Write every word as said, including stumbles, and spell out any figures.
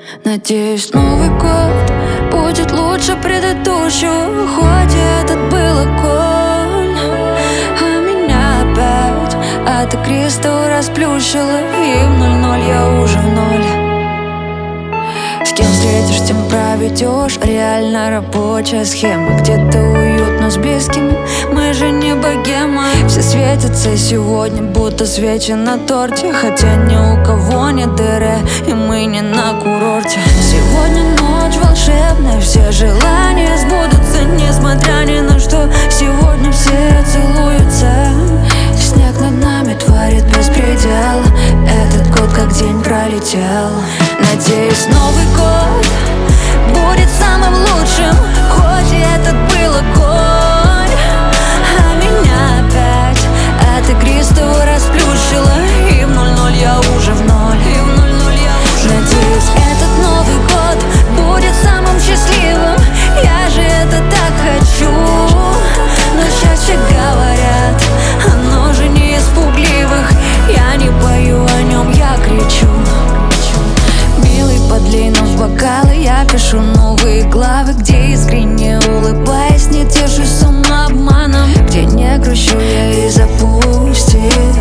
Надеюсь, Новый год будет лучше предыдущего, хоть этот был огонь. А меня опять от Кристалл расплющило, и в ноль-ноль я уже в ноль. С кем встретишь, тем проведешь. Реально рабочая схема. Где-то уютно с близкими, мы же не богема. Все светятся сегодня, будто свечи на торте, хотя ни у кого нет дыры, и мы не на курорте. Сегодня ночь волшебная, все желания сбудутся, несмотря ни на что. Сегодня все целуются, снег над нами творит беспредел. Этот год как день пролетел. Надеюсь, Новый год будет самым лучшим, хоть и этот был огонь. А меня опять от Кристалл расплющило, и в ноль-ноль я уже в ноль. И в ноль-ноль я уже Надеюсь, этот Новый год будет самым счастливым. Я же это так хочу. Но счастье, говорят, оно же не из пугливых. Я не пою о нем, я кричу. Милый, подлей нам в бокалы, я пишу новые главы, где искренне улыбаясь, не тешусь самообманом, где не грущу я и запустил.